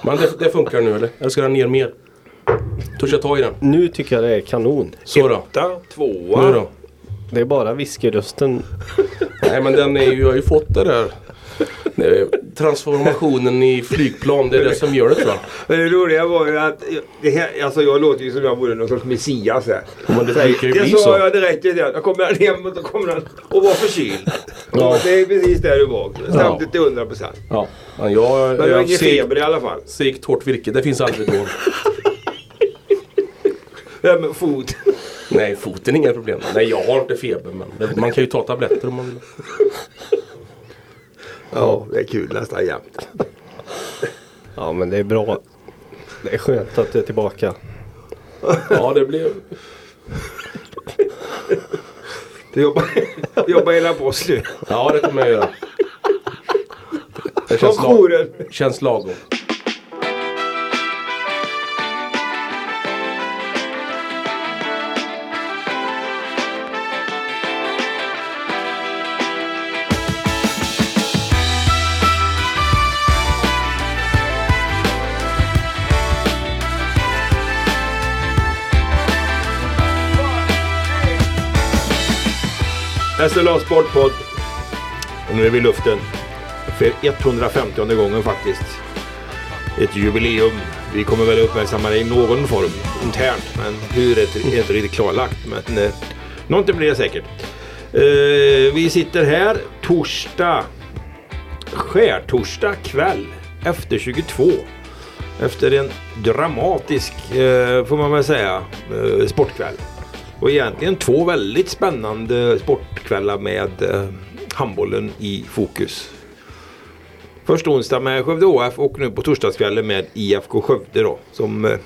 Men det funkar nu eller? Eller ska den ner mer? Törs jag ta i den? Nu tycker jag det är kanon. Så då. 2. Nu då. Det är bara whisky-rösten. Nej men den är ju, jag har ju fått det där. Transformationen i flygplan, det är det som gör det tror jag. Men det roliga var ju att det här, alltså jag låter ju som jag vore någon sorts messias här. Men det brukar ju bli så. så. Jag direkt till det. Jag kommer hem och då kommer han och var förkyld. Ja. Det är precis där du var. Stämde till 100%. Ja. Men jag har ingen feber i alla fall. Segt hårt virke, det finns aldrig då. Ja, men fot. Nej, foten är inga problem. Nej, jag har inte feber men man kan ju ta tabletter om man vill. Ja, det är kul nästan jämt. Ja, men det är bra. Det är skönt att du är tillbaka. Ja, det blev... Du jobbar hela påsk nu. Ja, det kommer jag göra. Det känns lagom. SLA Sportpodd. Och nu är vi i luften för 150:e gången faktiskt. Ett jubileum. Vi kommer väl uppmärksamma det i någon form internt, men hur är inte riktigt klarlagt, men någonting blir det säkert. Vi sitter här skärtorsdag kväll efter 22. Efter en dramatisk, får man väl säga, sportkväll. Och egentligen 2 väldigt spännande sportkvällar med handbollen i fokus. Först onsdag med Skövde OF och nu på torsdagskvällen med IFK Skövde då. Som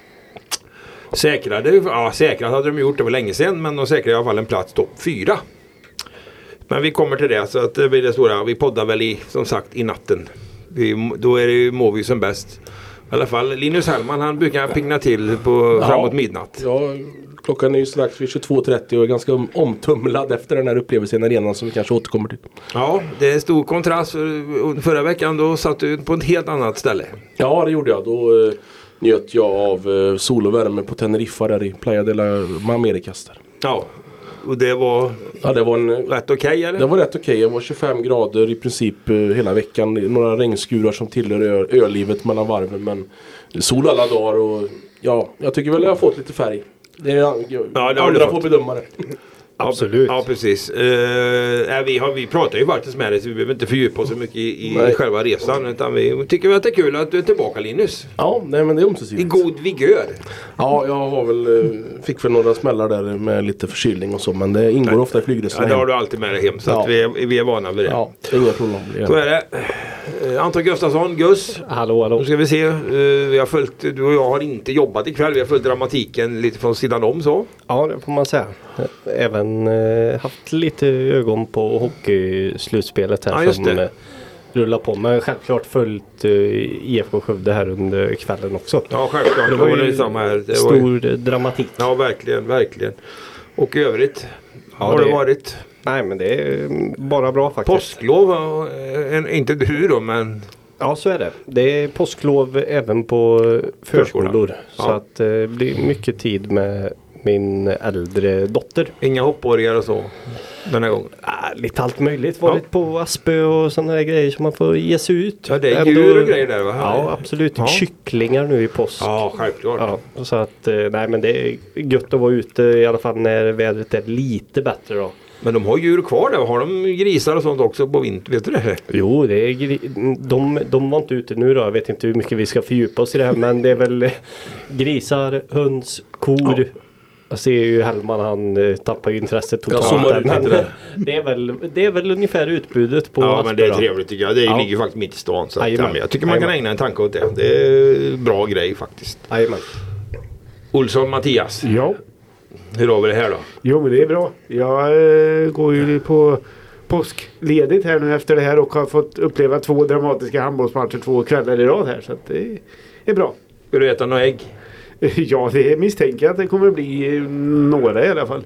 säkrat hade de gjort det var länge sedan, men de säkrade i alla fall en plats topp 4. Men vi kommer till det, så att det blir det stora. Vi poddar väl som sagt i natten. Då är det ju Måvi som bäst. I alla fall Linus Hellman, han brukar pigna till framåt midnatt. Ja, klockan är ju strax vid 22:30 och är ganska omtumlad efter den här upplevelsen i arenan som vi kanske återkommer till. Ja, det är stor kontrast. Förra veckan då satt du på ett helt annat ställe. Ja, det gjorde jag. Då njöt jag av sol och värme på Teneriffa där i Playa de la Americas där. Ja, och det var rätt okej, eller? Det var rätt okej. Det var 25 grader i princip hela veckan. Några regnskurar som tillhör ölivet mellan varven, men sol alla dagar och ja, jag tycker väl jag har fått lite färg. Det är andra får bedöma det. Absolut. Ja, precis. Vi pratar ju faktiskt med dig, så vi behöver inte fördjupa oss så mycket i själva resan, utan vi tycker att det är kul att du är tillbaka, Linus. Ja, nej, men det är ömsesidigt. I god vigör. Ja, jag har fick väl några smällar där med lite förkylning och så, men det ingår ofta i flygresorna. Ja, det har du alltid med dig hem, så att vi är vana vid det. Ja, inga problem. Så är det. Anton Gustafsson, Gus. Hallå. Nu ska vi se. Vi har följt, du och jag har inte jobbat ikväll. Vi har följt dramatiken lite från sidan om så. Ja, det får man säga. Även haft lite ögon på hockeyslutspelet här som rullar på. Men självklart följt IFK Skövde här under kvällen också. Ja, självklart. Det var ju samma här. Det stor dramatik. Ja, verkligen. Och i övrigt har det varit... Nej, men det är bara bra faktiskt. Påsklov, inte du då, men... Ja, så är det. Det är påsklov även på förskolor. Ja. Så att det blir mycket tid med min äldre dotter. Inga hoppborgar och så den här gången? Lite allt möjligt. Varit på Aspö och sådana här grejer som man får ge sig ut. Ja, det är djur och grejer där, va? Ja, absolut. Ja. Kycklingar nu i påsk. Ja, självklart. Ja, så att, nej, men det är gött att vara ute i alla fall när vädret är lite bättre då. Men de har djur kvar där. Har de grisar och sånt också på vinter? Vet du det? Jo, det är de var inte ute nu då. Jag vet inte hur mycket vi ska fördjupa oss i det här. Men det är väl grisar, höns, kor. Ja. Jag ser ju Hellman, han tappar ju intresset totalt. Det är väl ungefär utbudet på Ja, Aspera. Men det är trevligt tycker jag. Det ligger ju faktiskt mitt i stan. Så jag tycker man kan ägna en tanke åt det. Det är bra grej faktiskt. Jajamän. Olsson Mattias. Ja. Hur har vi det här då? Jo, men det är bra. Jag går ju på påskledigt här nu efter det här och har fått uppleva 2 dramatiska handbollsmatcher 2 kvällar i rad här. Så att det är bra. Ska du äta några ägg? Ja, det misstänker jag att det kommer bli några i alla fall.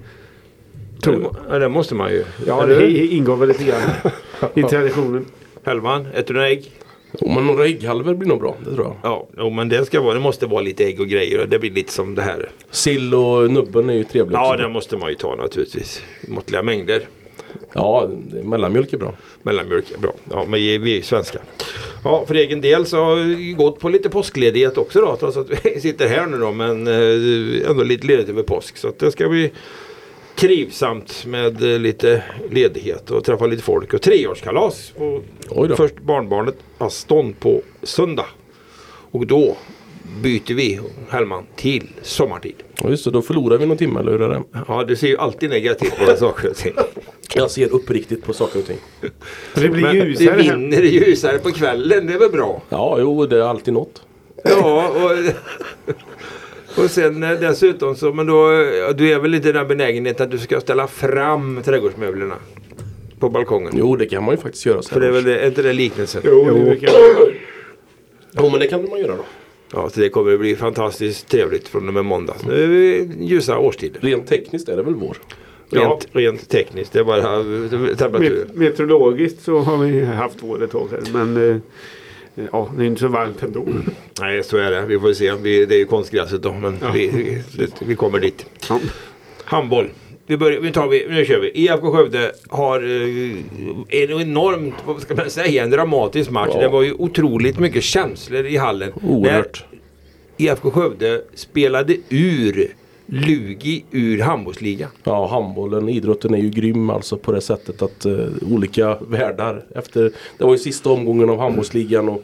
Ja, det måste man ju. Ja, det ingår väl lite grann i traditionen. Hellman, äter du några ägg? Men några ägghalvor blir nog bra, det tror jag. Ja, men det måste vara lite ägg och grejer. Det blir lite som det här. Sill och nubben är ju trevligt. Ja, det måste man ju ta naturligtvis. Måttliga mängder. Ja, mellanmjölk är bra. Mellanmjölk är bra. Ja, men vi är svenska. Ja, för egen del så har jag gått på lite påskledighet också då. Trots att vi sitter här nu då. Men ändå lite ledigt över påsk. Så att det ska bli trivsamt med lite ledighet och träffa lite folk. Och 3-årskalas. Och först barnbarnet Aston på söndag. Och då byter vi, Hellman, till sommartid. Ja, just det, då förlorar vi någon timme, eller hur är det? Ja, du ser ju alltid negativt på saker och ting. Jag ser uppriktigt på saker och ting. Det blir Men ljusare. det vinner ljusare på kvällen, det är väl bra? Ja, jo, det är alltid något. Ja, och sen dessutom så, men då, du är väl lite den benägenheten att du ska ställa fram trädgårdsmöblerna på balkongen. Jo, det kan man ju faktiskt göra. För det är väl är inte det liknelsen? Jo. Jo, men det kan man göra då. Ja, så det kommer att bli fantastiskt trevligt från och med måndag. Nu är vi ljusa årstider. Rent tekniskt är det väl vår. Rent tekniskt, det är bara temperatur. Meteorologiskt så har vi haft vår ett tag sedan, men ja, det är inte så varmt ändå. Nej, så är det. Vi får se. Det är ju konstgräset då, men Ja. vi kommer dit. Ja. Handboll. Nu kör vi. IFK Skövde har en enormt, vad ska man säga, en dramatisk match. Ja. Det var ju otroligt mycket känslor i hallen. Oerhört. När IFK Skövde spelade Lugi ur handbollsligan. Ja, handbollen, idrotten är ju grym alltså på det sättet att olika världar efter, det var ju sista omgången av handbollsligan och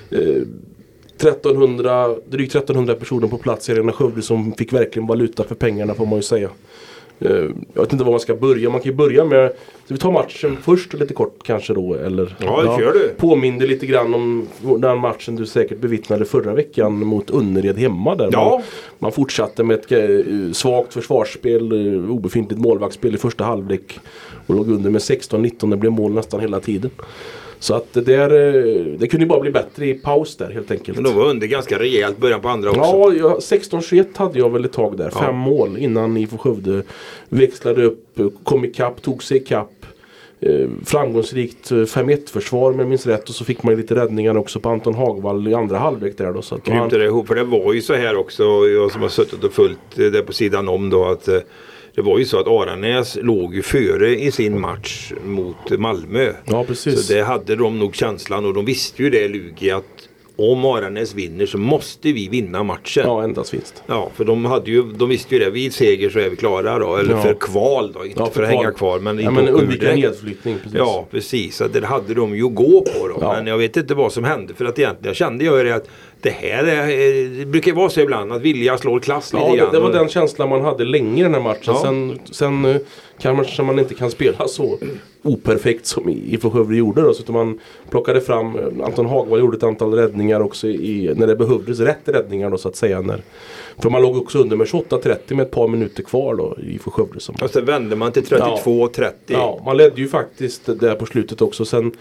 drygt 1300 personer på plats i Arena Skövde som fick verkligen valuta för pengarna, får man ju säga. Jag vet inte var man ska börja. Man kan ju börja med, så vi tar matchen först lite kort kanske då, eller kör du. Påminner lite grann om den matchen du säkert bevittnade förra veckan mot Önnered hemma där. Ja. Man fortsatte med ett svagt försvarsspel, obefintligt målvaktsspel i första halvlek och låg under med 16-19. Det blev mål nästan hela tiden. Så att det kunde ju bara bli bättre i paus där helt enkelt. Men de var under ganska rejält början på andra också. Ja, 16-21 hade jag väl ett tag där. 5 mål innan IFK Skövde växlade upp, kom ikapp, tog sig ikapp. Framgångsrikt 5-1 försvar med minst rätt, och så fick man lite räddningar också på Anton Hagvall i andra halvlek där då. Så att Krympte det ihop, för det var ju så här också, jag som har suttit och följt det på sidan om då, att det var ju så att Aranäs låg ju före i sin match mot Malmö. Ja, precis. Så det hade de nog känslan, och de visste ju det, Lugi, att om Aranäs vinner så måste vi vinna matchen. Ja, endast vinst. Ja, för de visste ju det. Vid seger så är vi klara då. Eller för kval då. Inte för att hänga kvar. Men undvika nedflyttning. Precis. Ja, precis. Så det hade de ju gå på då. Ja. Men jag vet inte vad som hände. För att egentligen kände jag det att det här det brukar vara så ibland att vilja slår klass lite grann. Det var den känslan man hade länge i den här matchen. Ja. Sen kanske man inte kan spela så operfekt som IFK Skövde gjorde då, så att man plockade fram, Anton Hagvall gjorde ett antal räddningar också när det behövdes, rätt räddningar då så att säga, för man låg också under med 28-30 med ett par minuter kvar då i IFK Skövde. Och så vände man till 32-30. Ja, man ledde ju faktiskt där på slutet också. Sen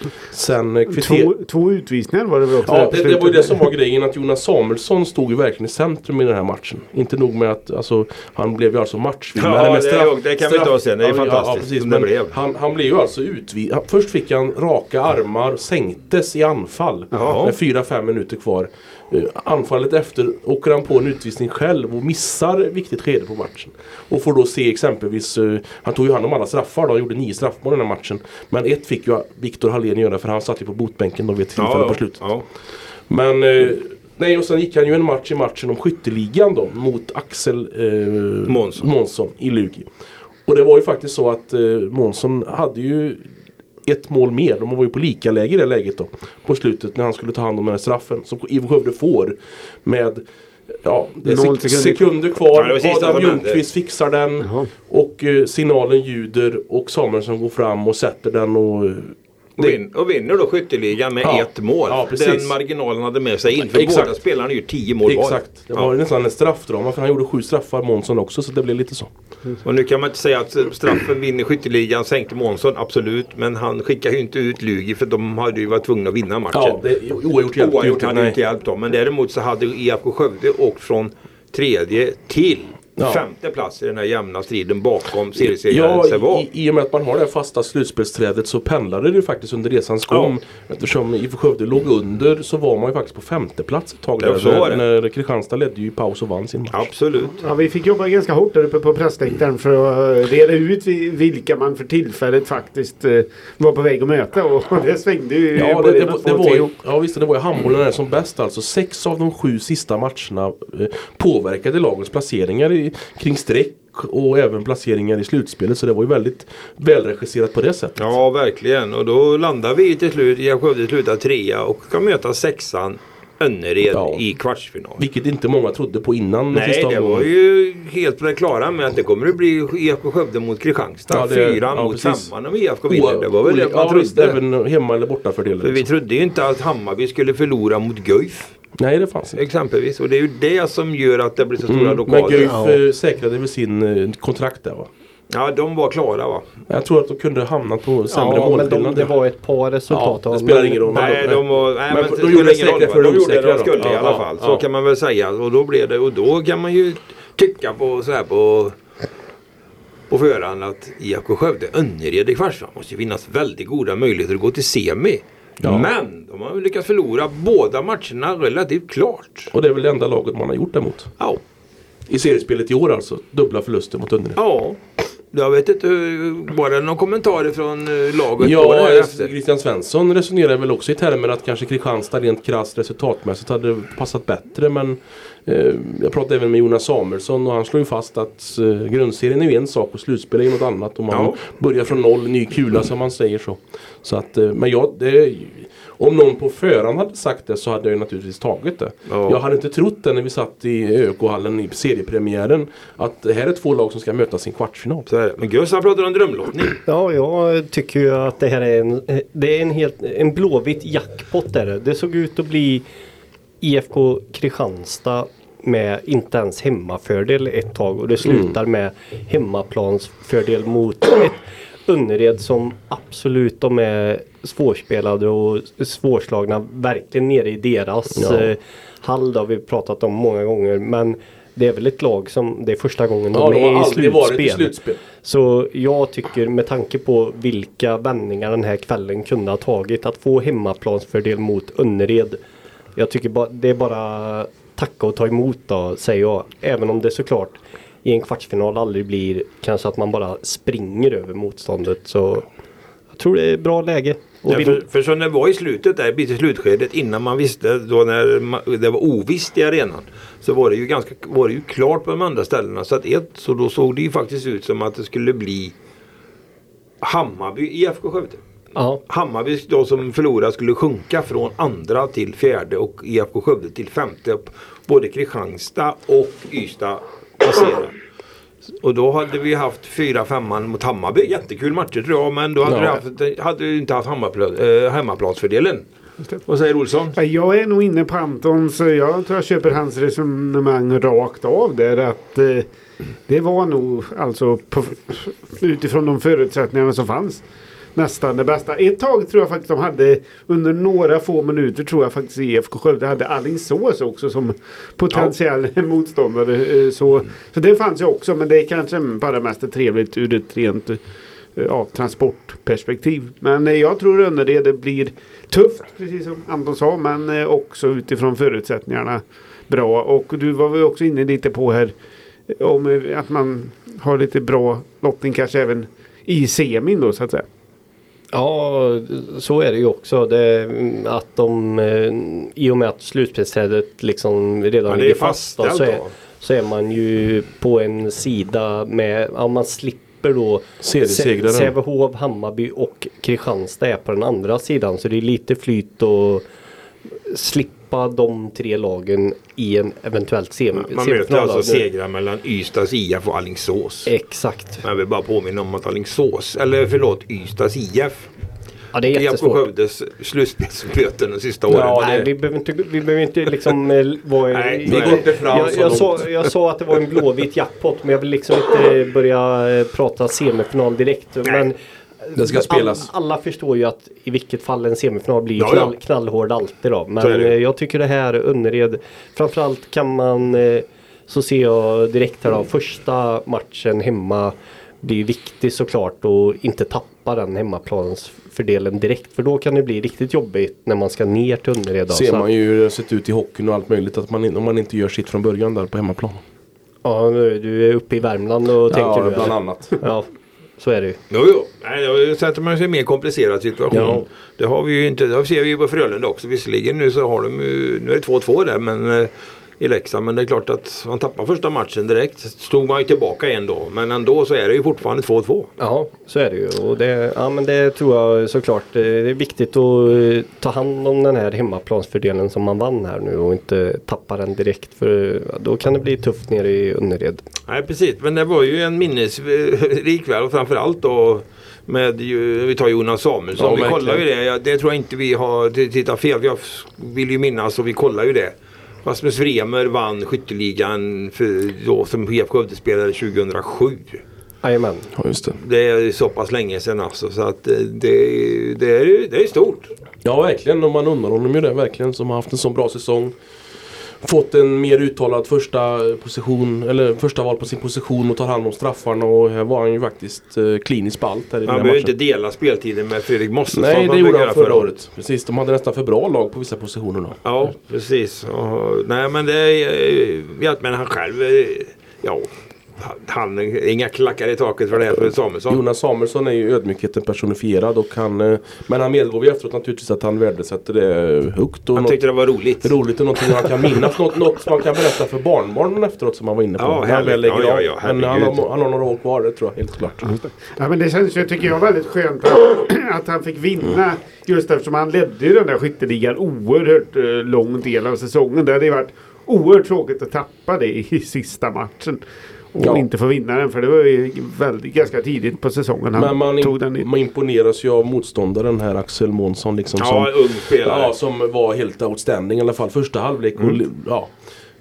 två utvisningar var det väl också? Ja, det var ju det som var grejen, att Jonas Samuelsson stod ju verkligen i centrum i den här matchen. Inte nog med att han blev ju alltså matchvinnare. Ja, med det kan vi ta sen. Det är fantastiskt. Precis, men han blev ju alltså utvisad. Först fick han raka armar, sänktes i anfall med 4-5 minuter kvar. Anfallet efter åker han på en utvisning själv och missar viktigt skede på matchen. Och får då se exempelvis, han tog ju hand om alla straffar då, han gjorde 9 straffmål i den här matchen. Men ett fick ju Viktor Hallén göra, för han satt ju på botbänken då vid ett tillfälle på slutet. Ja. Men och sen gick han ju en match i matchen om skytteligan då mot Axel Månsson i Lugi. Och det var ju faktiskt så att Månsson hade ju ett mål mer. De var ju på lika läge i det läget då. På slutet när han skulle ta hand om den här straffen. Som IFK Skövde får med det är sekunder kvar. Adam Ljungqvist fixar den. Och signalen ljuder. Och Samuelsson går fram och sätter den och vinner då skytteligan med ett mål. Ja, den marginalen hade med sig in. För båda spelarna ju 10 mål var. Exakt. Det var nästan en straffdrama, för han gjorde 7 straffar Månsson också, så det blev lite så. Och nu kan man inte säga att straffen vinner skytteligan, sänkte Månsson, absolut. Men han skickar ju inte ut Lugi, för de hade ju varit tvungna att vinna matchen. Ja, det oavgjort hade inte hjälpt dem. Men däremot så hade IFK Skövde åkt från 3:e till femte plats i den här jämna striden bakom seriesegraren. I och med att man har det fasta slutspelsträdet så pendlade det ju faktiskt under resans gång. Eftersom IFK Skövde låg under så var man ju faktiskt på femte plats ett tag där. När Kristianstad ledde ju i paus och vann sin match. Absolut. Ja, vi fick jobba ganska hårt där uppe på pressläktaren för att reda ut vilka man för tillfället faktiskt var på väg att möta. Och det svängde ju. Det var ju handbollen där som bäst. Alltså 6 av de 7 sista matcherna påverkade lagets placeringar kring streck och även placeringar i slutspelet, så det var ju väldigt välregisserat på det sättet. Ja, verkligen. Och då landar vi till slut, jag Skövde slutar 3 och kan möta 6:an Önnered i kvartsfinal. Vilket inte många trodde på innan. Nej, det var ju helt på det klara med att det kommer att bli IFK Skövde mot Kristianstad. 4 mot 5:an om IFK vinner. Det var väl det man trodde. Även hemma eller borta fördelar. För vi trodde ju inte att Hammarby skulle förlora mot Guif. Nej, det fanns inte. Exempelvis. Och det är ju det som gör att det blir så stora lokaler. Men Guif säkrade väl sin kontrakt där, va? Ja, de var klara, va? Jag tror att de kunde hamna på sämre målskillnad. Men det var ett par resultat. Det spelar ingen roll. Nej, de gjorde det säkert för de gjorde det de skulle i alla fall. Så kan man väl säga. Och då blev det, och då kan man ju tycka på så här på förhand att IFK Skövde Önnered i kvartsfinal måste ju finnas väldigt goda möjligheter att gå till semi. Ja. Men de har lyckats förlora båda matcherna relativt klart. Och det är väl det enda laget man har gjort det mot. Ja. I seriespelet i år alltså. Dubbla förluster mot Önnered. Ja. Jag vet inte, var det någon kommentar från laget? Ja, Christian Svensson resonerar väl också i termer att kanske Kristianstad rent krasst resultatmässigt hade passat bättre. Men jag pratade även med Jonas Samuelsson och han slår ju fast att grundserien är ju en sak och slutspel är ju något annat. Om man börjar från noll, ny kula som man säger så. Så att, men om någon på förhand hade sagt det så hade jag ju naturligtvis tagit det. Ja. Jag hade inte trott det när vi satt i ÖK-hallen i seriepremiären att det här är 2 lag som ska möta sin kvartsfinal. Så är det. Men Gus, han pratar om drömlottning. Ja, jag tycker ju att det här är en blåvitt jackpot där. Det såg ut att bli IFK Kristianstad med inte ens hemmafördel ett tag och det slutar med hemmaplansfördel mot ett Önnered som absolut de är svårspelade och svårslagna verkligen nere i deras hall, har vi pratat om många gånger, men det är väl ett lag som det är första gången de är i slutspel. Så jag tycker med tanke på vilka vändningar den här kvällen kunde ha tagit att få hemmaplansfördel mot Önnered, jag tycker det är bara tacka och ta emot då, säger jag, även om det såklart i en kvartsfinal aldrig blir kanske att man bara springer över motståndet, så jag tror det är bra läge. För så när det var i slutet där, i slutskedet innan man visste, då när det var ovisst i arenan, så var det ju klart på de andra ställena, så då såg det ju faktiskt ut som att det skulle bli Hammarby IFK Skövde. Ja. Hammarby då som förlorade skulle sjunka från andra till fjärde och IFK Skövde till femte. Både Kristianstad och Ystad passerade. Och då hade vi haft 4-5 mot Hammarby. Jättekul matcher tror jag, men då hade vi inte haft hemmaplansfördelen. Vad säger Olsson? Jag är nog inne på Antons. Jag tror jag köper hans resonemang rakt av där, att det var nog alltså utifrån de förutsättningarna som fanns nästan det bästa. Ett tag tror jag faktiskt de hade, under några få minuter tror jag faktiskt IFK Skövde hade Alingsås också som potentiell motståndare. Så det fanns ju också, men det är kanske bara mest trevligt ur ett rent transportperspektiv. Men jag tror under det blir tufft, precis som Anton sa, men också utifrån förutsättningarna bra. Och du var väl också inne lite på här om att man har lite bra lottning kanske även i semin då, så att säga. Ja, så är det ju också. Att de, i och med att slutspelsträdet liksom redan ligger fast så är man ju på en sida med, man slipper då Sävehof, Hammarby och Kristianstad är på den andra sidan. Så det är lite flyt och slippa de 3 lagen i en eventuellt semifinal. Man möter alltså segrar mellan Ystads IF och Alingsås. Exakt. Jag vill bara påminna om att Ystads IF. Ja, det är jättesvårt. Skövdes slutspelsmöten de sista åren. Ja, nej, vi behöver inte liksom jag sa att det var en blåvit jackpot, men jag vill liksom inte börja prata semifinal direkt. Men det ska spelas. Alla förstår ju att i vilket fall en semifinal blir knallhård alltid då. Men jag tycker det här Önnered, framförallt kan man så ser jag direkt här då, första matchen hemma blir viktig såklart och inte tappa den hemmaplansfördelen direkt. För då kan det bli riktigt jobbigt när man ska ner till Önnered. Ser man ju hur det sett ut i hockeyn och allt möjligt att om man inte gör sitt från början där på hemmaplan. Ja, du är uppe i Värmland och tänker du. Bland annat. Ja, så är det ju. Jo. Nej, jag sätter man sig i en mer komplicerad situation. Ja. Det har vi ju inte. Det ser vi ju på Frölunda också. Visserligen nu så har de ju, nu är det 2-2 där men i Leksand, men det är klart att man tappar första matchen direkt. Stod man ju tillbaka en då, men ändå så är det ju fortfarande 2-2. Ja, så är det ju. Och men det tror jag såklart. Det är viktigt att ta hand om den här hemmaplansfördelen som man vann här nu och inte tappa den direkt, för då kan det bli tufft nere i Önnered. Nej, precis. Men det var ju en minnesrik kväll och framförallt då vi tar Jonas Samuelsson. Vi kollar ju det. Det tror jag inte vi har tittat fel. Jag vill ju minnas och vi kollar ju det. Rasmus Vremer vann skytteligan som HF-Skövde-spelare 2007. Jajamän. Ja, just det. Det är så pass länge sedan alltså, så att det är stort. Ja, verkligen. Och man undrar honom ju det verkligen, som har haft en sån bra säsong. Fått en mer uttalad första val på sin position och tar hand om straffarna, och här var han ju faktiskt klinisk på allt här i den här Man behöver inte dela speltiden med Fredrik Mosse. Nej, det gjorde han förra året. Precis, de hade nästan för bra lag på vissa positioner då. Ja, precis. Nej, men men han själv, han inga klackar i taket för det här för Samuelsson. Jonas Samuelsson är ju ödmjukheten personifierad, och men han medgav ju efteråt naturligtvis att han värdesätter det högt. Och han tyckte det var roligt. Roligt och någonting han kan minnas. något som man kan berätta för barnbarnen efteråt, som han var inne på. Ja, härligt. Men han har några år kvar, det tror jag helt klart. Ja, men det känns ju, tycker jag, väldigt skönt att han fick vinna, just eftersom han ledde ju den där skytteligan oerhört lång del av säsongen. Det hade varit oerhört tråkigt att tappa det i sista matchen. Och inte få vinna den, för det var ju ganska tidigt på säsongen han tog den. Man imponeras ju av motståndaren här, Axel Månsson liksom, som ung spelare. Ja, som var helt outstanding i alla fall första halvlek och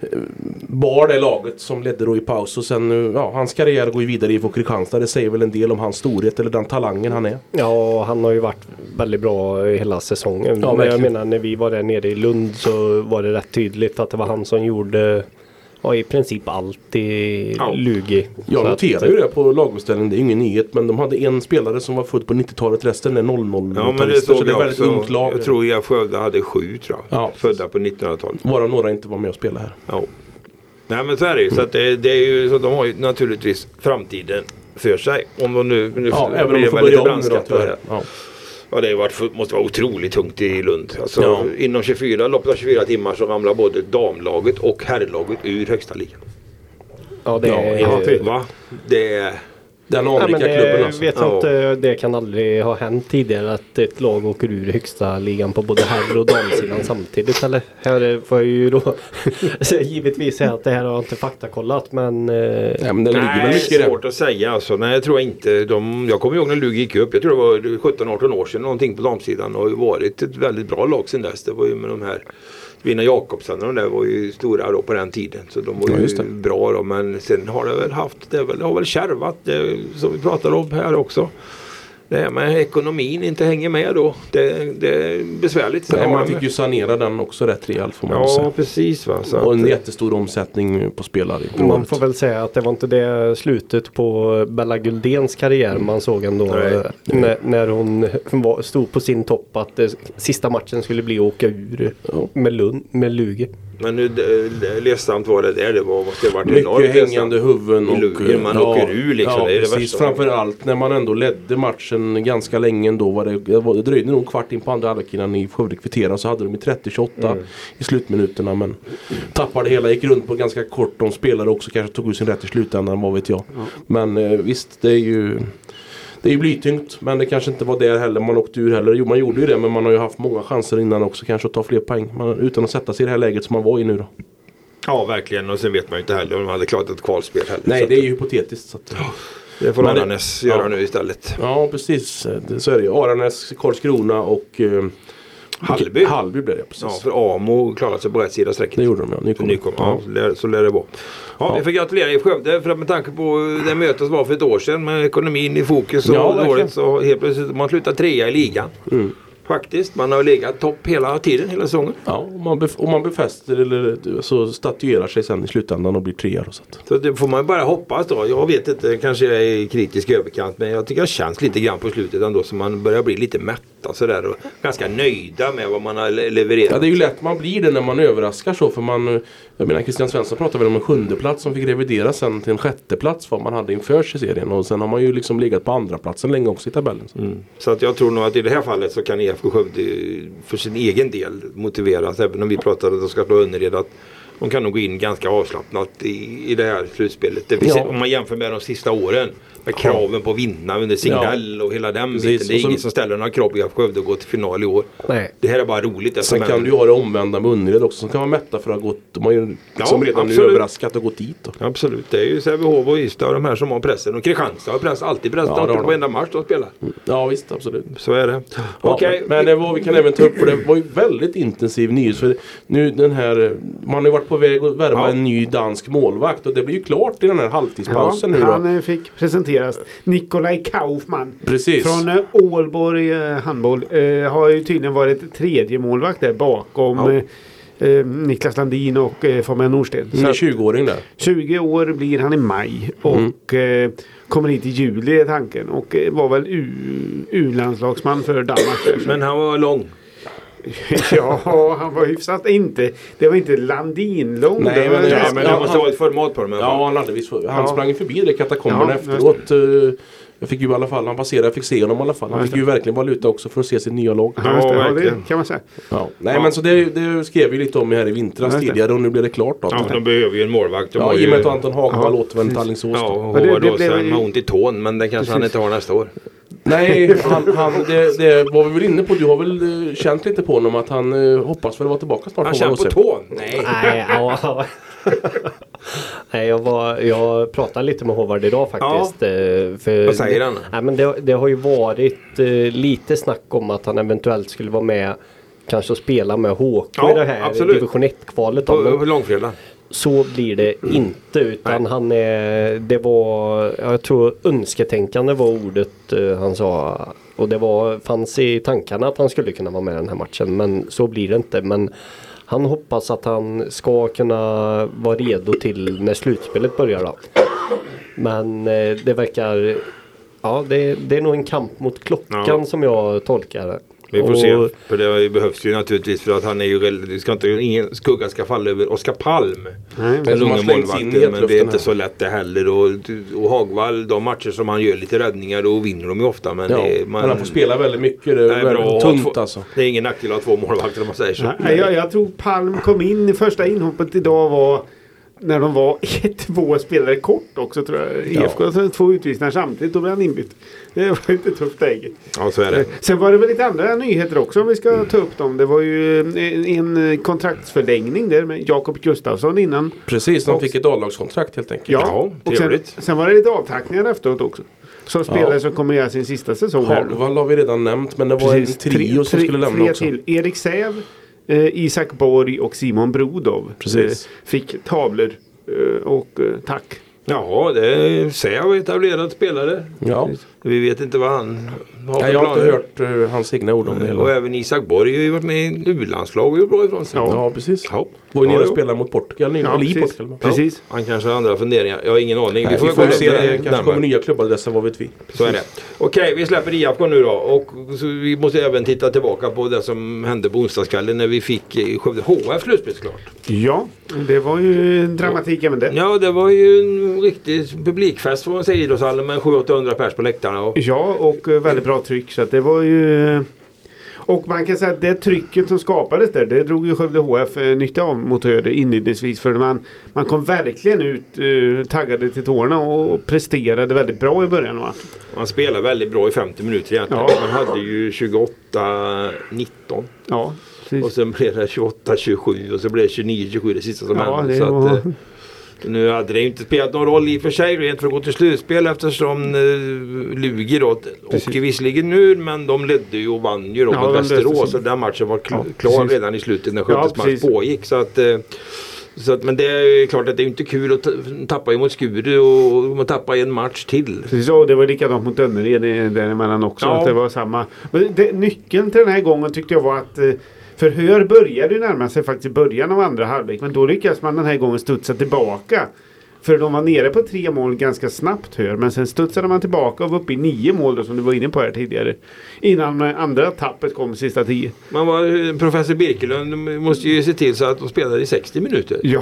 bar det laget som ledde då i paus, och sen hans karriär går ju vidare i Kristianstad. Det säger väl en del om hans storhet eller den talangen han är. Ja, han har ju varit väldigt bra hela säsongen. Ja, men jag menar, när vi var där nere i Lund så var det rätt tydligt att det var han som gjorde i princip allt i Lugi. Jag noterar ju det på lagbeställningen, det är ingen nyhet, men de hade en spelare som var född på 90-talet, resten är 00. Ja, men det såg jag väldigt ungt lag. Jag tror jag Skövde hade 7 födda på 1900-talet. Varav några inte var med och spela här. Ja. Nej, men så är det ju. Så att det är ju så, de har ju naturligtvis framtiden för sig. Om de nu även om de får börja om nu. Ja, det måste vara otroligt tungt i Lund. Alltså, inom 24 timmar så ramlar både damlaget och herrlaget ur högsta ligan. Ja, det är... Va? Det är... Den anrika klubben alltså. Vet jag inte, det kan aldrig ha hänt tidigare att ett lag åker ur högsta ligan på både herr- och damsidan samtidigt, eller? Här får jag ju då givetvis säga att det här har jag inte faktakollat, men... men det ligger väl mycket svårt att säga alltså. Nej, jag tror inte. Jag kommer ihåg när Lugi gick upp, jag tror det var 17-18 år sedan någonting på damsidan, och har ju varit ett väldigt bra lag sedan dess. Det var ju med de här Vinna Jakobsen och de där var ju stora då på den tiden, så de var ju bra då, men sen har det väl har väl kärvat som vi pratade om här också. Det här med ekonomin inte hänger med då. Det är besvärligt. Nej, man fick ju sanera den också rätt rejält, får man säga. Ja, precis. Va? Så och en jättestor omsättning på spelare. Man får väl säga att det var inte det slutet på Bella Guldéns karriär man såg ändå. När hon stod på sin topp, att sista matchen skulle bli att åka ur med Lugi. Men nu ledsamt var det måste ha varit mycket hängande huvuden och man åker ur liksom. Ja, det är precis. Framförallt när man ändå ledde matchen ganska länge ändå, det dröjde nog kvart in på andra halvlek innan i Skövde kvittera, så hade de i 30-28 i slutminuterna, men tappade hela, gick runt på ganska kort. De spelare också kanske tog ut sin rätt i slutändan, vad vet jag. Men visst, det är ju blytyngt, men det kanske inte var där heller man åkte ur heller. Jo, man gjorde ju det, men man har ju haft många chanser innan också kanske att ta fler poäng, utan att sätta sig i det här läget som man var i nu då. Ja, verkligen, och sen vet man ju inte heller om de hade klarat ett kvalspel heller. Nej, det är ju hypotetiskt. Så att, det får Aranäs göra nu istället. Ja, precis. Så är det ju. Aranäs, Karlskrona och Hallby blev det, precis. Ja, för Amo klarade sig på rätt sida sträcket. Det gjorde de, Nykom. Ja, så lär det vara. Ja, vi får gratulera i Skövde, för att med tanke på det mötet som var för ett år sedan med ekonomin i fokus och dåligt, så helt plötsligt man slutar 3 i ligan. Faktiskt, man har legat topp hela tiden, hela säsongen. Ja, om man befäster eller så statuerar sig sen i slutändan och blir 3 och så. Så det får man bara hoppas då. Jag vet inte, kanske jag är kritisk överkant, men jag tycker det känns lite grann på slutet ändå som man börjar bli lite mätta sådär och ganska nöjda med vad man har levererat. Ja, det är ju lätt man blir det när man överraskar så, för jag menar Christian Svensson pratade väl om en 7:e plats som fick revideras sen till en 6:e plats vad man hade inför serien, och sen har man ju liksom legat på 2:a platsen länge också i tabellen. Så att jag tror nog att i det här fallet så kan IFK Skövde för sin egen del motiveras, även om vi pratade att de ska slå Önnered, att de kan nog gå in ganska avslappnat i det här slutspelet. Det vill säga, om man jämför med de sista åren med kraven på att vinna under Signell och hela den biten. Det är ingen som ställer några krav på IFK Skövde att gå till final i år. Nej. Det här är bara roligt. Sen kan du ju ha det omvända med Önnered också, som kan vara mätta för att ha gått. De har ju liksom redan nu överraskat och gått dit då. Absolut, det är ju Sävehof och Ystad och de här som har pressen. Och Kristianstad har alltid press. De har på varenda match de spelar. Ja visst, absolut. Så är det. Ja, Okej. Men vi kan även ta upp, för det var ju väldigt intensiv nyhet. För nu man har ju varit på väg att värva en ny dansk målvakt, och det blir ju klart i den här halvtidspausen nu då. Han fick presenteras. Nikolaj Kaufman. Precis. Från Ålborg handboll. Har ju tydligen varit 3:e målvakt där bakom Niklas Landin och Fabian Norsten. Han är 20-åring där. 20 år blir han i maj och kommer hit i juli är tanken, och var väl U-landslagsman för Danmark. Men han var lång. Ja, han var hyfsat det var inte Landin lång. Nej, men det måste vara ett format på dem. Ja, han sprang förbi det katakomberna efteråt. Jag fick ju i alla fall, han passerade, jag fick se honom i alla fall. Han fick ju verkligen valuta också för att se sin nya lag. Ja, det kan man säga. Ja. Nej, men så det skrev vi lite om här i vintras tidigare, och nu blev det klart då. Ja, de behöver ju en målvakt. Ja, i och med att Anton Hagvall återvänder till Alingsås. Ja, och Håvard Åsen har ont i tån, men det kanske han inte har nästa år. Nej, det var vi väl inne på. Du har väl känt lite på honom att han hoppas väl vara tillbaka snart. Han känner på tån? Nej. Nej, jag pratade lite med Håvard idag faktiskt. För vad säger han? Nej, men det har ju varit lite snack om att han eventuellt skulle vara med, kanske spela med HK i det här division 1-kvalet. På långfredag. Så blir det inte, utan det var, jag tror önsketänkande var ordet han sa, och det fanns i tankarna att han skulle kunna vara med i den här matchen, men så blir det inte. Men han hoppas att han ska kunna vara redo till när slutspelet börjar då. Men det verkar, det är nog en kamp mot klockan som jag tolkar det. Vi får se, för det behövs ju naturligtvis, för att han är ju, ingen skugga ska falla över Oskar Palm. Den unga målvakten, men det är inte så lätt det heller. Och Hagvall, de matcher som han gör lite räddningar, och vinner de ju ofta. Men han får spela väldigt mycket, det är bra, tunt alltså. Det är ingen nackdel att ha 2 målvakter om man säger så. Jag tror Palm kom in i första inhoppet idag var när de var 2 spelare kort också, tror jag. IFK hade 2 utvisningar samtidigt, då blev han inbytt. Det var inte tufft läge. Ja, så är det. Sen var det väl lite andra nyheter också, om vi ska ta upp dem. Det var ju en kontraktsförlängning där med Jakob Gustafsson innan. Precis, de fick ett A-lagskontrakt helt enkelt. Ja, och sen var det lite avtackningar efteråt också. Så spelare som kommer göra sin sista säsong här. Hagvall har vi redan nämnt, men det var en trio som skulle lämna också. Till. Erik Säv, Isak Borg och Simon Brodov fick tavlor och tack. Ja, det är Säv etablerad spelare. Ja. Vi vet inte vad han har för jag har planer. inte hört hans egna ord om det heller. Och även Isak Borg har ju varit med i U-landslag och gjort bra ifrån sig. Ja, precis. Ja. Var ju nere och spelade mot Portugal. Precis. Han kanske har andra funderingar. Jag har ingen aning. Nej, vi får se. Det kanske kommer nya klubbar, vad vet vi. Så är det. Okej, vi släpper IFK nu då. Och så vi måste även titta tillbaka på det som hände på onsdagskvällen när vi fick Skövde HF slutspelsklart. Ja, det var ju dramatik även det. Ja, det var ju en riktig publikfest får man säga i idrottshallen med 700-800 pers på läktarna. Ja, och väldigt bra tryck, så att det var ju... Och man kan säga att det trycket som skapades där, det drog ju Skövde HF nytta av mot Höder inledningsvis, för man kom verkligen ut taggade till tårna och presterade väldigt bra i början. Va? Man spelade väldigt bra i 50 minuter egentligen. Ja. Man hade ju 28-19. Ja, precis. Och sen blev det 28-27 och så blev det 29-27 det sista som hände. Så att, nu hade det inte spelat någon roll i och för sig rent för att gå till slutspel, eftersom Lugi då åker visserligen nu, men de ledde ju och vann ju då mot Västerås, och den matchen var klar redan i slutet när Skövdes match pågick, så att Så att, men det är klart att det är inte kul att tappa emot Skuru och man tappar en match till. Precis, och det var likadant mot Önnered däremellan också. Ja. Att det var samma. Men nyckeln till den här gången tyckte jag var att förhör började ju närma sig faktiskt i början av andra halvlek. Men då lyckades man den här gången studsa tillbaka. För de var nere på 3 mål ganska snabbt hör. Men sen studsade man tillbaka och var uppe i 9 mål då, som du var inne på här tidigare. Innan andra tappet kom sista 10. Man var, professor Birkelund måste ju se till så att de spelade i 60 minuter. Ja,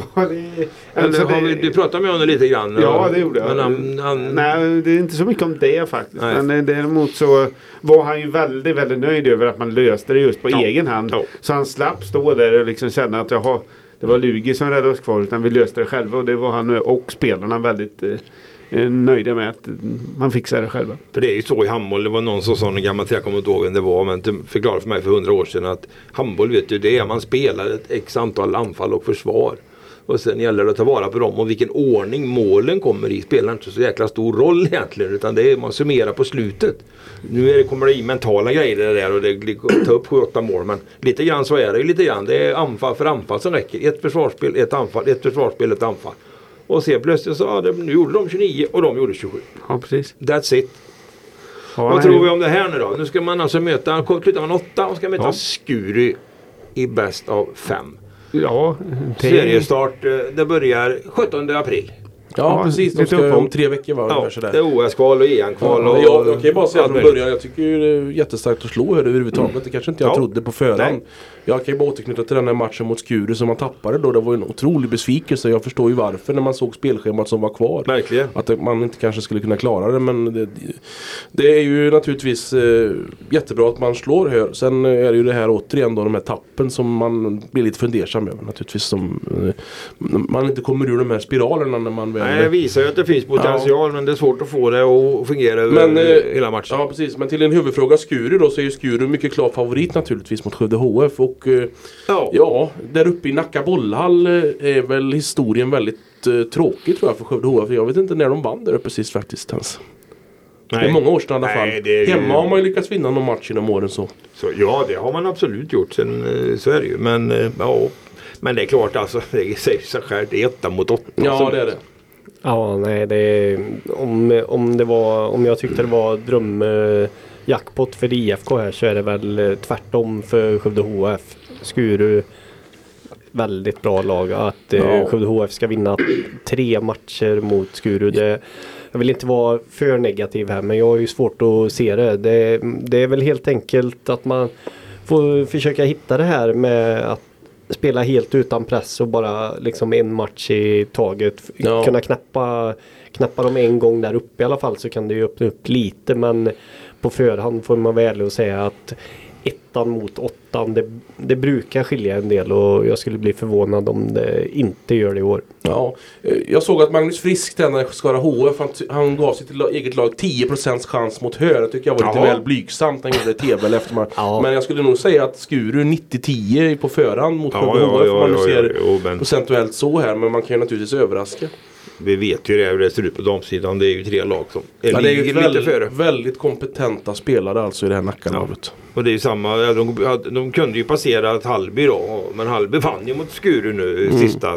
Du pratade med honom lite grann. Ja, det gjorde jag. Men Nej, det är inte så mycket om det faktiskt. Nej. Men däremot så var han ju väldigt, väldigt nöjd över att man löste det just på egen hand. Ja. Så han slapp stå där och liksom känna att det var Lugi som räddade oss kvar, utan vi löste det själva. Och det var han och spelarna väldigt nöjda med att man fixade det själva. För det är ju så i handboll, det var någon som sa en gammal jag kommer inte ihåg vem det var, men förklarade för mig för 100 år sedan att handboll, vet du, det är man spelar ett x antal anfall och försvar. Och sen gäller det att ta vara på dem, och vilken ordning målen kommer i spelar inte så jäkla stor roll egentligen, utan det är man summerar på slutet. Nu kommer det i mentala grejer där och det tar upp 7-8 mål, men lite grann så är det ju lite grann. Det är anfall för anfall som räcker. Ett försvarsspel, ett anfall, ett försvarsspel, ett anfall. Och sen plötsligt så nu gjorde de 29 och de gjorde 27. Ja, precis. That's it. Ja, Vad tror vi om det här nu då? Nu ska man alltså slutar man 8 och ska möta Skuru i bäst av 5. Ja, Seriestart, det börjar 17 april. Ja, precis. De ska om 3 veckor va? Ja, sådär. det är OS-kval och EM-kval. Ja, jag kan ju bara säga att det börjar. Jag tycker ju det är jättestarkt att slå här överhuvudtaget. Det kanske inte jag trodde på förhand. Nej. Jag kan ju bara återknyta till den här matchen mot Skuru som man tappade då. Det var ju en otrolig besvikelse. Jag förstår ju varför när man såg spelschemat som var kvar. Verkligen. Att man inte kanske skulle kunna klara det. Men det är ju naturligtvis jättebra att man slår här. Sen är det ju det här återigen då, de här tappen som man blir lite fundersam över. Naturligtvis som man inte kommer ur de här spiralerna när man väl... Nej, det visar ju att det finns potential, men det är svårt att få det att fungera över hela matchen. Ja, precis. Men till en huvudfråga Skuru då, så är ju Skuru mycket klar favorit naturligtvis mot Skövde HF. Och där uppe i Nacka bollhall är väl historien väldigt tråkig tror jag för Skövde HF. Jag vet inte när de vann där uppe sist faktiskt ens. Nej. Det är många år sedan i alla fall. Hemma har man ju lyckats vinna någon match inom åren så. Ja, det har man absolut gjort. Sen, så är det ju. Men men det är klart alltså, det säger sig själv, det är 8 mot 8. Ja, det är det. Ja, nej, det är, om jag tyckte det var drömjackpot för IFK här, så är det väl tvärtom för Skövde HF. Skuru, väldigt bra lag. Att Skövde HF ska vinna 3 matcher mot Skuru. Jag vill inte vara för negativ här, men jag har ju svårt att se det. Det är väl helt enkelt att man får försöka hitta det här med att spela helt utan press och bara liksom en match i taget. Kunna knappa dem en gång där uppe i alla fall, så kan det ju öppna upp lite, men på förhand får man väl säga att 1 mot 8 det brukar skilja en del, och jag skulle bli förvånad om det inte gör det i år. Ja, jag såg att Magnus Frisk, den Skara HF, han gav sitt eget lag 10% chans mot Hör. Det tycker jag var lite väl blygsamt när han gjorde TV efter man. Men jag skulle nog säga att Skuru 90-10 på förhand mot HF, man nu ser procentuellt så här, men man kan ju naturligtvis överraska. Vi vet ju hur det ser ut på damsidan. Det är ju 3 lag som det är ju väldigt kompetenta spelare alltså i det här Nackalaget. Och det är ju samma, de kunde ju passera Hallby då, men Hallby vann ju mot Skuru nu sista.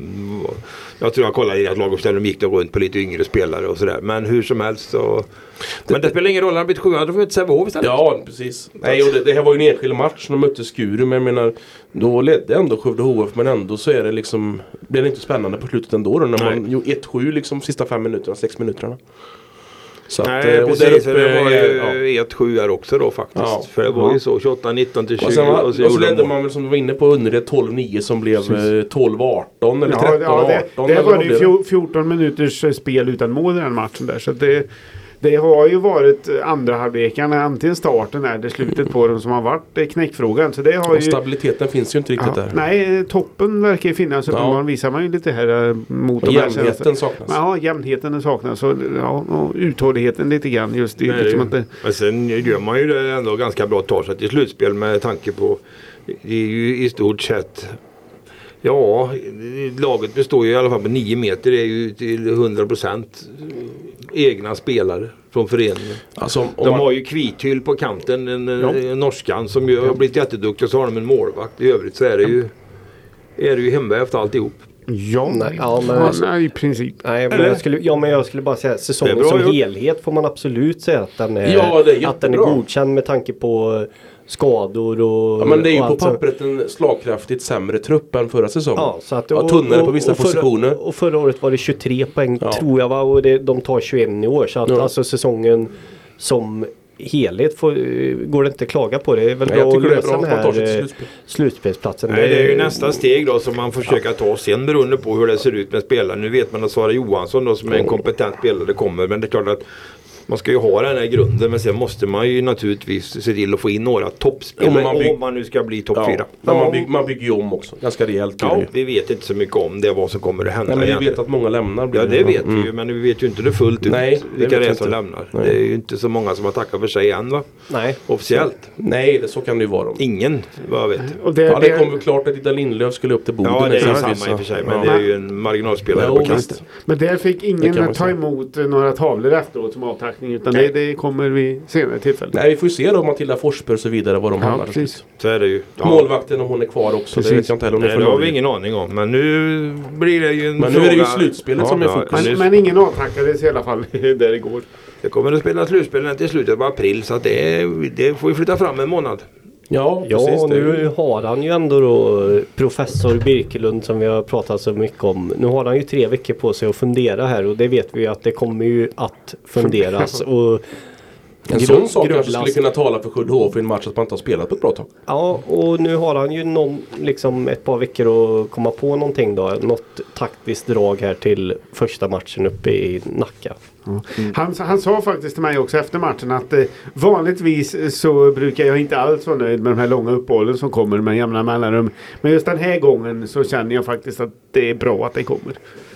Jag tror jag kollade i att laguppställningen gick runt på lite yngre spelare och sådär. Men hur som helst så... Men det spelar ingen roll, han har blivit 7, då får vi inte Sävehof istället. Ja, precis. Nej, och det här var ju en enskild match när de mötte Skuru, men jag menar, då ledde ändå Skövde HF, men ändå så är det liksom, blir det inte spännande på slutet ändå då, när man gjorde 1-7 liksom sista 5 minuterna, 6 minuterna. Så nej, att, precis. Och det var ju 1-7 här också då faktiskt. Ja. För det var ju så 28-19 till 20. Och så ledde man väl, som du var inne på, under det 12-9 som blev 12-18 eller 13-18. Det var ju 14 minuters spel utan mål i den matchen där. Så det har ju varit andra halvlekarna, antingen starten eller slutet på dem, som har varit knäckfrågan. Så det har stabiliteten finns ju inte riktigt där. Nej, toppen verkar ju finnas. Så man visar man ju lite här mot de jämnheten saknas. Ja, jämnheten saknas. Så, och uthålligheten lite grann. Just det, nej, liksom att det... Men sen gör man ju det ändå ganska bra tar sig till slutspel med tanke på, det är ju i stort sett... Ja, laget består ju i alla fall på 9 meter, det är ju till 100% egna spelare från föreningen. Alltså, de har ju Kvithyll på kanten, en norskan som ju har blivit jätteduktig, så har de en målvakt. I övrigt så är det ju hemvävt alltihop. Ja, Nej, i princip. Nej, men jag skulle bara säga säsongen bra som gjort. helhet får man absolut säga att den är, Ja, det är att den är jättebra. godkänd med tanke på skador och... Ja, men det är ju och på allt sånt. pappret en slagkraftigt sämre trupp än förra säsongen. Ja, så att, tunnare på vissa positioner. Och förra året var det 23 poäng Ja. tror jag, va? Och de tar 21 i år. Så att alltså säsongen som helhet går det inte att klaga på. Det är väl Nej, jag bra att tycker det är lösa bra den att man tar sig till här slutspel. slutspelsplatsen. Nej, det är ju nästa steg då som man försöker ta sen beroende på hur det ser ut med spelare. Nu vet man att Sara Johansson då, som är en kompetent spelare kommer, men det är klart att man ska ju ha den här grunden, men sen måste man ju naturligtvis se till att få in några toppspelare om man nu ska bli topp 4. Men man bygger ju om också. Ganska rejält. Ja, vi vet inte så mycket om det, vad som kommer att hända. Nej, men vi egentligen. vet att många lämnar. Ja, det vet vi ju, men vi vet ju inte det fullt ut. Nej, det vilka vet det är vi som inte. lämnar. Nej. Det är ju inte så många som har tackat för sig än, va? Nej. Officiellt. Nej, så kan det ju vara. Ingen, vad jag vet. Och Det kom ju klart att Ida Lindlöf skulle upp till Boden. Ja, det är ju exempelvis, samma i och för sig, men ja. det är ju en marginalspelare Ja, på kant. visst. Men där fick Det kan ingen man ta säga. emot några tavlor efteråt som avtackning. Utan det kommer vi senare tillfälle. Nej, vi får ju se då Matilda Forsberg och så vidare var de hamnar. precis. Så är det ju. Ja. Målvakten om hon är kvar också. Precis. Det vet jag inte heller om Nej, hon det är har vi förlorad. ingen aning om. Men nu blir det ju en Men fråga. nu är det ju slutspelet som är fokus. Men ingen avtackades i alla fall där det går. Det kommer att spela slutspel till slutet av april, så att det får ju flytta fram en månad. Ja, Ja, precis. Det är nu ju- har han ju ändå då professor Birkelund som vi har pratat så mycket om. Nu har han ju 3 veckor på sig att fundera här och det vet vi ju att det kommer ju att funderas. Och En sån sak kanske grubblas. skulle kunna tala för Sjödehof i en match att man inte har spelat på ett bra tag. Ja, och nu har han ju ett par veckor att komma på någonting då. Något taktiskt drag här till första matchen uppe i Nacka. Han sa faktiskt till mig också efter matchen att vanligtvis så brukar jag inte alls vara nöjd med de här långa uppehållen som kommer med jämna mellanrum. Men just den här gången så känner jag faktiskt att det är bra att det kommer.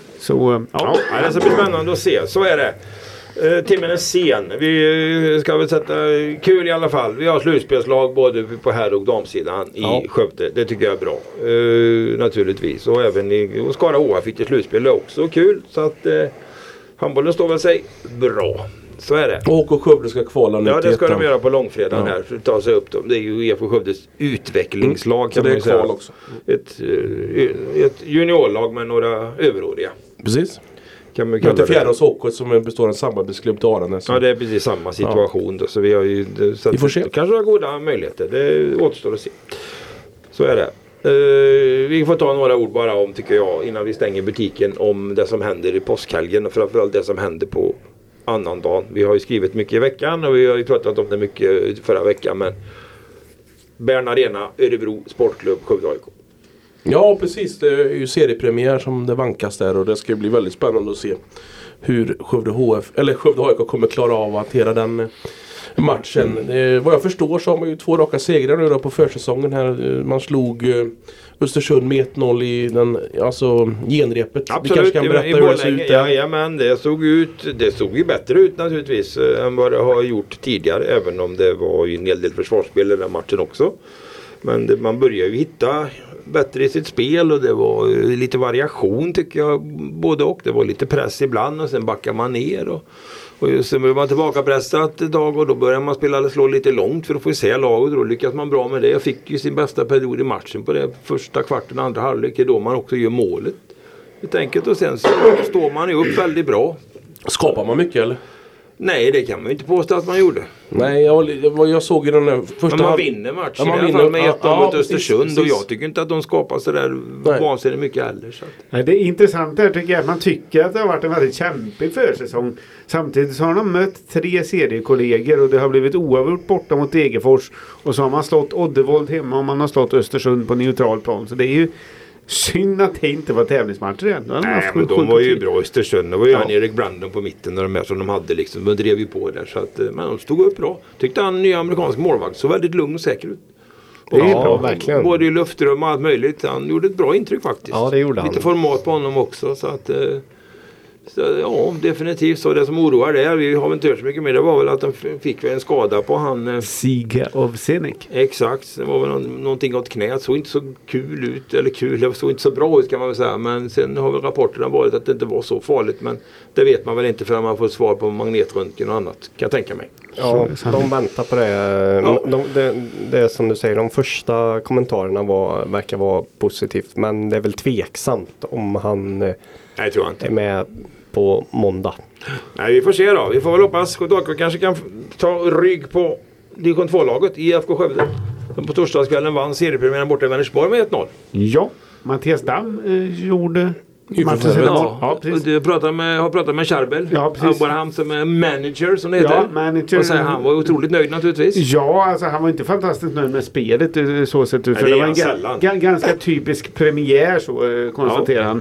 Så Ja, det ska bli spännande att se. Så är det. Timmen är sen. Vi ska väl sätta kul i alla fall. Vi har slutspelslag både på herr- och damsidan i Skövde. Det tycker jag är bra. Naturligtvis. Och även och Skara HF fick ett slutspel också kul. Så att handbollen står väl sig bra. Så är det. Och Skövde ska kvala nu Ja, till det ska de ettan. göra på långfredagen här för att ta sig upp dem. Det är ju EFO Skövdes utvecklingslag Så kan det man är ju säga. kval också. Ett juniorlag med några överåriga. Precis. Kan man Vi har kalla till det. Fjärås Hockey som består av samarbetsklubb Dalarna. Ja, det är precis samma situation då, så vi har ju så Vi får se. kanske har goda möjligheter. Det återstår att se. Så är det. Vi får ta några ord bara om, tycker jag, innan vi stänger butiken, om det som händer i påskhelgen och framförallt det som händer på annandagen. Vi har ju skrivit mycket i veckan och vi har ju pratat om det mycket förra veckan, men Bern Arena, Örebro Sportklubb, Skövde AIK. Ja, precis. Det är ju seriepremiär som det vankas där och det ska bli väldigt spännande att se hur Skövde AIK kommer klara av att hantera den matchen. Vad jag förstår så har man ju 2 raka segrar nu då på försäsongen här. Man slog Östersund med 1-0 i genrepet. Vi Absolut, kanske kan berätta hur det ser ut där. Jajamän, det såg ju bättre ut naturligtvis än vad det har gjort tidigare, även om det var ju en hel del försvarsspel i den matchen också. Men man börjar ju hitta bättre i sitt spel och det var lite variation tycker jag, både och. Det var lite press ibland och sen backar man ner och sen börjar man tillbaka pressat ett dag och då börjar man spela eller slå lite långt för att få se laget och då lyckas man bra med det. Jag fick ju sin bästa period i matchen på det första kvarten, andra halvlek, då man också gör målet. Helt enkelt, och sen så står man ju upp väldigt bra. Skapar man mycket eller? Nej, det kan man ju inte påstå att man gjorde. Nej, jag såg i den där första... Men man vinner matchen Ja, man i alla vinner. fall med 1-0 Ja, mot precis, Östersund och precis. jag tycker inte att de skapar sådär Nej. vansinnigt mycket heller. Så att. Nej, det är intressant där tycker jag. Man tycker att det har varit en väldigt kämpig försäsong. Samtidigt så har de mött 3 seriekollegor och det har blivit oavgjort borta mot Degerfors. Och så har man slått Oddevold hemma och man har slått Östersund på neutral plan. Så det är ju synd att det inte var tävlingsmatcher igen. Nej, men de var ju bra i Östersund. Det var ju han Erik Brandon på mitten och de här som de hade liksom. De drev ju på där. Så att, men de stod upp bra. Tyckte han nya amerikansk målvakt så väldigt lugn och säker ut. Det är bra, verkligen. Både i luftrum och allt möjligt. Han gjorde ett bra intryck faktiskt. Ja, det gjorde han. Lite format på honom också. Så att, Så, ja, definitivt. Så det som oroar det, vi har väl inte hört så mycket mer, det var väl att de fick en skada på han. Siga av Zenek. Exakt, det var väl någonting åt knät, såg inte så kul ut, eller kul, det såg inte så bra ut kan man väl säga, men sen har väl rapporterna varit att det inte var så farligt, men det vet man väl inte förrän man får svar på magnetröntgen och annat, kan jag tänka mig. Ja, de väntar på det. Ja. Det är som du säger, de första kommentarerna verkar vara positivt, men det är väl tveksamt om han Nej, tror jag inte. är med på måndag. Nej, vi får se då. Vi får väl hoppas att kanske kan ta rygg på division 2-laget i IFK Skövde. Som på torsdagskvällen vann seriepremiären borta i Vänersborg med 1-0. Ja, Mattias Damm gjorde matchen. Ja, precis. Du har pratat med Charbel. Ja, precis. Bara han som är manager som det heter. Ja, manager. Och säger han var otroligt nöjd naturligtvis. Ja, alltså han var inte fantastiskt nöjd med spelet så sett ut. Nej, det var en ganska typisk premiär så konstaterar han.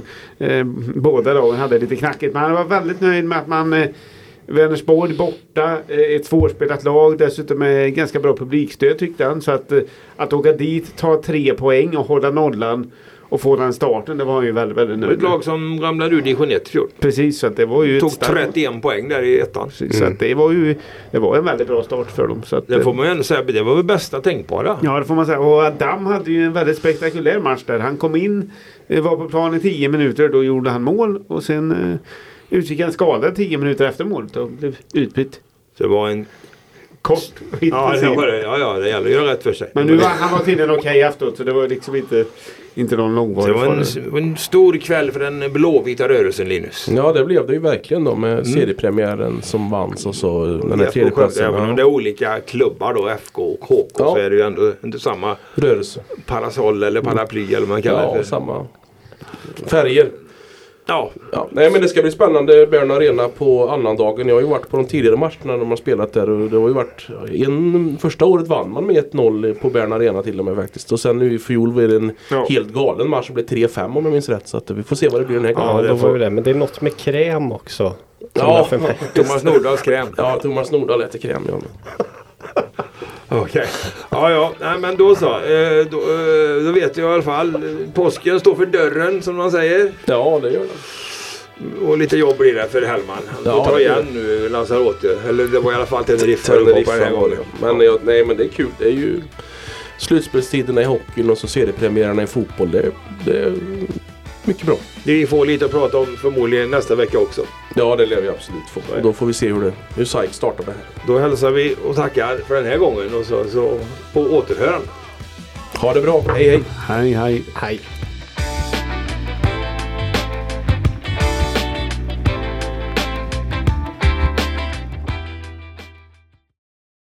Båda lagen hade lite knackigt, men han var väldigt nöjd med att man Vänersborg borta, ett svårspelat lag, dessutom med ganska bra publikstöd tyckte han. Så att åka dit, ta 3 poäng och hålla nollan och få den starten, det var ju väldigt, väldigt nöjd. Ett lag som ramlade ur division 1 fjol. Precis, så att det var ju tog 31 poäng där i ettan. Så att det var en väldigt bra start för dem. Så att, det får man ju ändå säga, det var väl bästa tänkbara. Ja, det får man säga. Och Adam hade ju en väldigt spektakulär match där. Han kom in, var på plan i 10 minuter, då gjorde han mål och sen utgick han skadad 10 minuter efter målet och blev utbytt. Så det var en kort hit. Ja, det gäller att göra rätt för sig. Men nu han var tydligen okej efteråt, så det var liksom inte någon långvarig fara. Det var en stor kväll för den blåvita rörelsen, Linus. Ja, det blev det ju verkligen då med seriepremiären som vanns och så den här tredjeplatsen. Även om det är olika klubbar då, FK och HK, så är det ju ändå inte samma rörelse. Parasoll eller paraply eller vad man kallar det för. Ja, samma färger. Ja. Nej, men det ska bli spännande Bern Arena på annandagen. Jag har ju varit på de tidigare matcherna de har spelat där och det har ju varit första året vann man med 1-0 på Bern Arena till och med faktiskt. Och sen nu i fjol var det en helt galen match som blev 3-5 om jag minns rätt, så att vi får se vad det blir den här gången. Ja, det får vi det, men det är något med kräm också. Ja, Thomas Nordahls kräm. Ja, Thomas Nordahl äter kräm, ja. Okej. Ja. Nej, men då så. Då vet jag i alla fall. Påsken står för dörren, som man säger. Ja, det gör det. Och lite jobb blir det för Hellman. Han tar igen nu Lanzarote. Eller det var i alla fall Tenerife på den här gången. Men men det är kul. Det är ju slutspelstiderna i hockeyn och så seriepremiärerna i fotboll. Det är mycket bra. Vi får lite att prata om förmodligen nästa vecka också. Ja, det lär vi absolut få. Och då får vi se hur SAIK startar det här. Då hälsar vi och tackar för den här gången och så på återhörande. Ha det bra. Hej, hej. Hej, hej. Hej.